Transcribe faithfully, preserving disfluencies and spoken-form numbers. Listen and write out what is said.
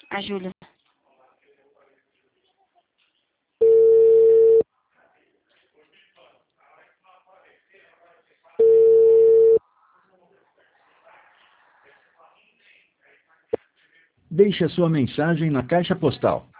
A Júlia. Deixe a sua mensagem na caixa postal